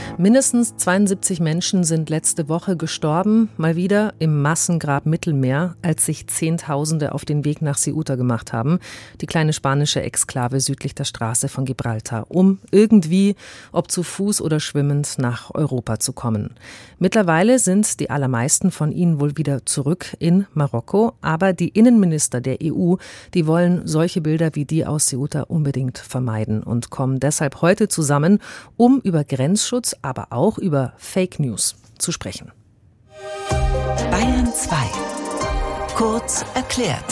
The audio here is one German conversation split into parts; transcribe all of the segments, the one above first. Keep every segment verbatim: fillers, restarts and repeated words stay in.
Mindestens zweiundsiebzig Menschen sind letzte Woche gestorben, mal wieder im Massengrab Mittelmeer, als sich Zehntausende auf den Weg nach Ceuta gemacht haben, die kleine spanische Exklave südlich der Straße von Gibraltar, um irgendwie, ob zu Fuß oder schwimmend, nach Europa zu kommen. Mittlerweile sind die allermeisten von ihnen wohl wieder zurück in Marokko, aber die Innenminister der E U, die wollen solche Bilder wie die aus Ceuta unbedingt vermeiden und kommen deshalb heute zusammen, um über Grenzschutz, aber auch über Fake News zu sprechen. Bayern zwei. Kurz erklärt.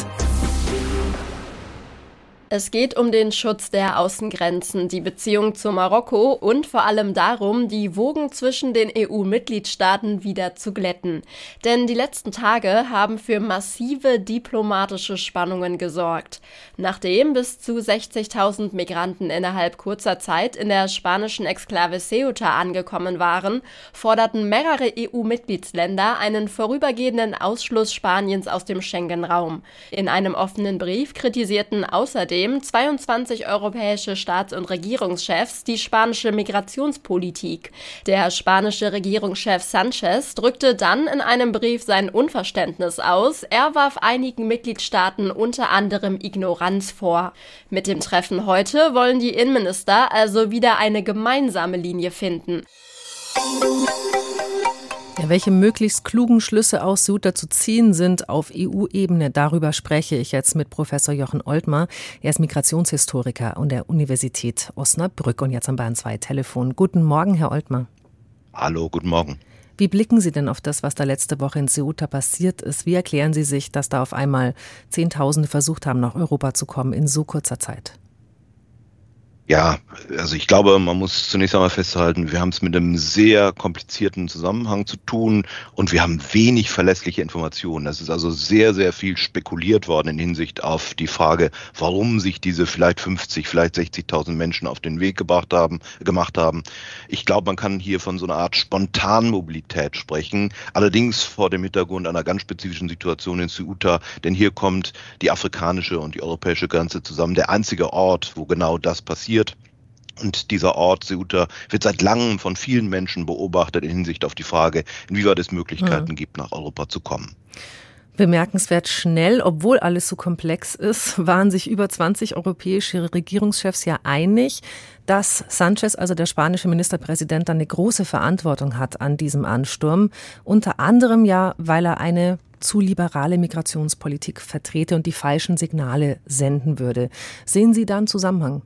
Es geht um den Schutz der Außengrenzen, die Beziehung zu Marokko und vor allem darum, die Wogen zwischen den E U-Mitgliedstaaten wieder zu glätten. Denn die letzten Tage haben für massive diplomatische Spannungen gesorgt. Nachdem bis zu sechzigtausend Migranten innerhalb kurzer Zeit in der spanischen Exklave Ceuta angekommen waren, forderten mehrere E U-Mitgliedsländer einen vorübergehenden Ausschluss Spaniens aus dem Schengen-Raum. In einem offenen Brief kritisierten außerdem zweiundzwanzig europäische Staats- und Regierungschefs die spanische Migrationspolitik. Der spanische Regierungschef Sanchez drückte dann in einem Brief sein Unverständnis aus. Er warf einigen Mitgliedstaaten unter anderem Ignoranz vor. Mit dem Treffen heute wollen die Innenminister also wieder eine gemeinsame Linie finden. Ja, welche möglichst klugen Schlüsse aus Ceuta zu ziehen sind auf E U-Ebene, darüber spreche ich jetzt mit Professor Jochen Oltmer. Er ist Migrationshistoriker an der Universität Osnabrück und jetzt am Bayern zwei Telefon. Guten Morgen, Herr Oltmer. Hallo, guten Morgen. Wie blicken Sie denn auf das, was da letzte Woche in Ceuta passiert ist? Wie erklären Sie sich, dass da auf einmal Zehntausende versucht haben, nach Europa zu kommen in so kurzer Zeit? Ja, also ich glaube, man muss zunächst einmal festhalten, wir haben es mit einem sehr komplizierten Zusammenhang zu tun und wir haben wenig verlässliche Informationen. Es ist also sehr, sehr viel spekuliert worden in Hinsicht auf die Frage, warum sich diese vielleicht fünfzig, vielleicht sechzigtausend Menschen auf den Weg gebracht haben, gemacht haben. Ich glaube, man kann hier von so einer Art Spontanmobilität sprechen, allerdings vor dem Hintergrund einer ganz spezifischen Situation in Ceuta, denn hier kommt die afrikanische und die europäische Grenze zusammen. Der einzige Ort, wo genau das passiert. Und dieser Ort, Ceuta, wird seit langem von vielen Menschen beobachtet in Hinsicht auf die Frage, inwieweit es Möglichkeiten mhm. gibt, nach Europa zu kommen. Bemerkenswert schnell, obwohl alles so komplex ist, waren sich über zwanzig europäische Regierungschefs ja einig, dass Sanchez, also der spanische Ministerpräsident, dann eine große Verantwortung hat an diesem Ansturm. Unter anderem ja, weil er eine zu liberale Migrationspolitik vertrete und die falschen Signale senden würde. Sehen Sie da einen Zusammenhang?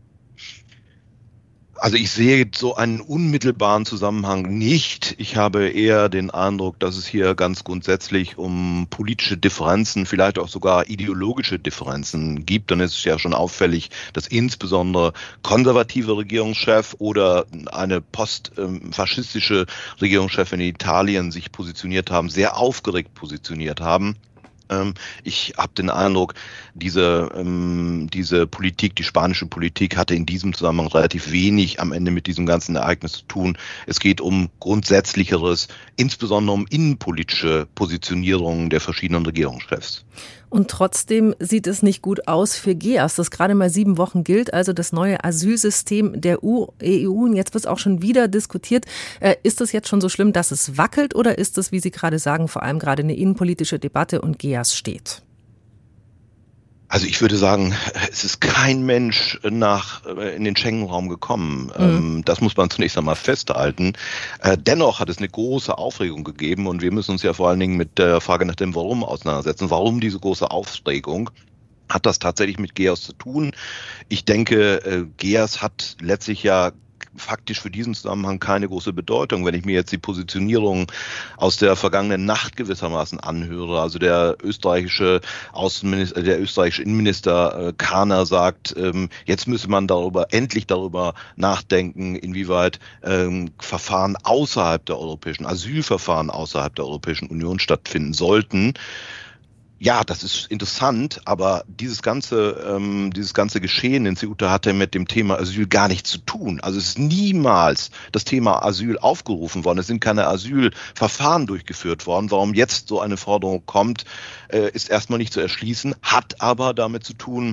Also ich sehe so einen unmittelbaren Zusammenhang nicht. Ich habe eher den Eindruck, dass es hier ganz grundsätzlich um politische Differenzen, vielleicht auch sogar ideologische Differenzen gibt. Dann ist es ja schon auffällig, dass insbesondere konservative Regierungschef oder eine postfaschistische Regierungschefin in Italien sich positioniert haben, sehr aufgeregt positioniert haben. Ich habe den Eindruck, diese, ähm, diese Politik, die spanische Politik, hatte in diesem Zusammenhang relativ wenig am Ende mit diesem ganzen Ereignis zu tun. Es geht um Grundsätzlicheres, insbesondere um innenpolitische Positionierungen der verschiedenen Regierungschefs. Und trotzdem sieht es nicht gut aus für GEAS, das gerade mal sieben Wochen gilt, also das neue Asylsystem der E U. Und jetzt wird es auch schon wieder diskutiert. Äh, ist es jetzt schon so schlimm, dass es wackelt oder ist es, wie Sie gerade sagen, vor allem gerade eine innenpolitische Debatte und GEAS steht? Also ich würde sagen, es ist kein Mensch nach in den Schengen-Raum gekommen. Mhm. Das muss man zunächst einmal festhalten. Dennoch hat es eine große Aufregung gegeben und wir müssen uns ja vor allen Dingen mit der Frage nach dem Warum auseinandersetzen. Warum diese große Aufregung? Hat das tatsächlich mit GEAS zu tun? Ich denke, GEAS hat letztlich ja faktisch für diesen Zusammenhang keine große Bedeutung. Wenn ich mir jetzt die Positionierung aus der vergangenen Nacht gewissermaßen anhöre, also der österreichische Außenminister, der österreichische Innenminister äh, Kahner sagt, ähm, jetzt müsse man darüber, endlich darüber nachdenken, inwieweit ähm, Verfahren außerhalb der europäischen, Asylverfahren außerhalb der Europäischen Union stattfinden sollten. Ja, das ist interessant, aber dieses ganze, ähm, dieses ganze Geschehen in Ceuta hatte mit dem Thema Asyl gar nichts zu tun. Also es ist niemals das Thema Asyl aufgerufen worden. Es sind keine Asylverfahren durchgeführt worden. Warum jetzt so eine Forderung kommt, äh, ist erstmal nicht zu erschließen, hat aber damit zu tun,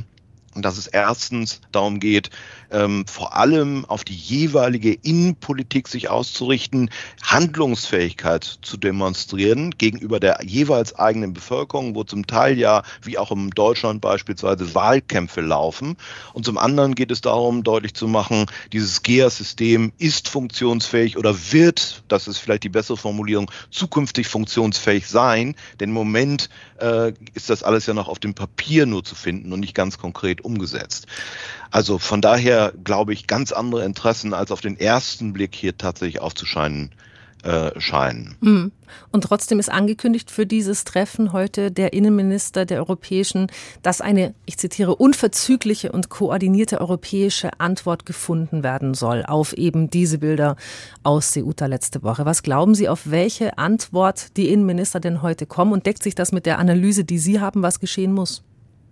dass es erstens darum geht, ähm, vor allem auf die jeweilige Innenpolitik sich auszurichten, Handlungsfähigkeit zu demonstrieren gegenüber der jeweils eigenen Bevölkerung, wo zum Teil ja, wie auch in Deutschland beispielsweise, Wahlkämpfe laufen. Und zum anderen geht es darum, deutlich zu machen, dieses G E A-System ist funktionsfähig oder wird, das ist vielleicht die bessere Formulierung, zukünftig funktionsfähig sein. Denn im Moment äh, ist das alles ja noch auf dem Papier nur zu finden und nicht ganz konkret umgesetzt. Also von daher glaube ich, ganz andere Interessen als auf den ersten Blick hier tatsächlich aufzuscheinen äh, scheinen. Und trotzdem ist angekündigt für dieses Treffen heute der Innenminister der Europäischen, dass eine, ich zitiere, unverzügliche und koordinierte europäische Antwort gefunden werden soll auf eben diese Bilder aus Ceuta letzte Woche. Was glauben Sie, auf welche Antwort die Innenminister denn heute kommen? Und deckt sich das mit der Analyse, die Sie haben, was geschehen muss?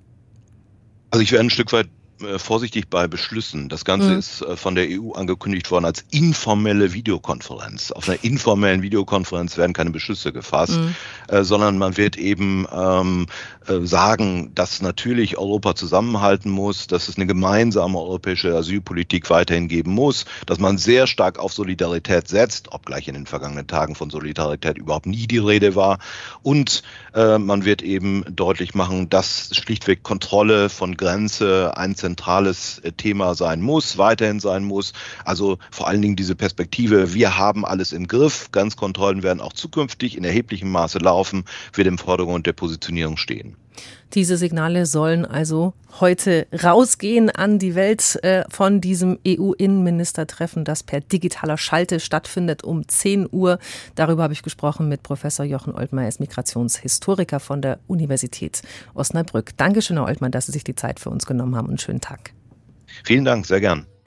Also ich wäre ein Stück weit äh, vorsichtig bei Beschlüssen. Das Ganze mhm. ist äh, von der E U angekündigt worden als informelle Videokonferenz. Auf einer informellen Videokonferenz werden keine Beschlüsse gefasst, mhm. äh, sondern man wird eben ähm, äh, sagen, dass natürlich Europa zusammenhalten muss, dass es eine gemeinsame europäische Asylpolitik weiterhin geben muss, dass man sehr stark auf Solidarität setzt, obgleich in den vergangenen Tagen von Solidarität überhaupt nie die Rede war. Und äh, man wird eben deutlich machen, dass schlichtweg Kontrolle von Grenze ein zentrales Thema sein muss, weiterhin sein muss. Also vor allen Dingen diese Perspektive, wir haben alles im Griff, Grenzkontrollen werden auch zukünftig in erheblichem Maße laufen, wird im Vordergrund der Positionierung stehen. Diese Signale sollen also heute rausgehen an die Welt äh, von diesem E U-Innenministertreffen, das per digitaler Schalte stattfindet um zehn Uhr. Darüber habe ich gesprochen mit Professor Jochen Oltmeier, er ist Migrationshistoriker von der Universität Osnabrück. Dankeschön, Herr Oltmeier, dass Sie sich die Zeit für uns genommen haben und schönen Tag. Vielen Dank, sehr gern.